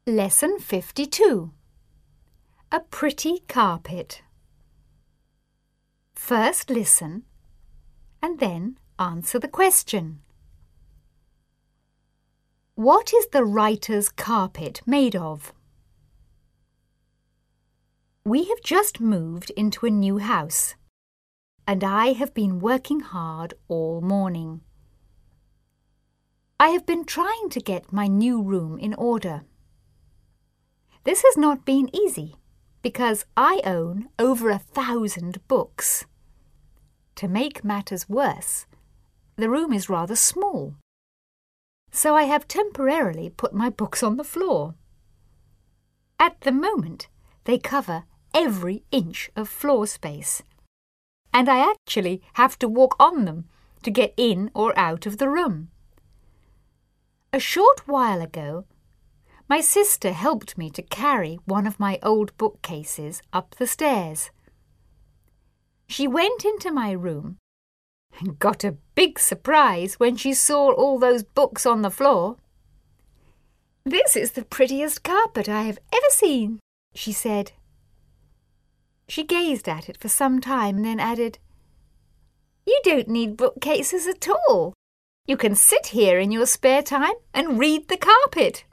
Lesson 52. A pretty carpet. First listen and then answer the question. What is the writer's carpet made of? We have just moved into a new house, and I have been working hard all morning. I have been trying to get my new room in order. This has not been easy because I own over 1,000 books. To make matters worse, the room is rather small, so I have temporarily put my books on the floor. At the moment, they cover every inch of floor space, and I actually have to walk on them to get in or out of the room. A short while ago, my sister helped me to carry one of my old bookcases up the stairs. She went into my room and got a big surprise when she saw all those books on the floor. "This is the prettiest carpet I have ever seen," she said. She gazed at it for some time and then added, "You don't need bookcases at all. You can sit here in your spare time and read the carpet."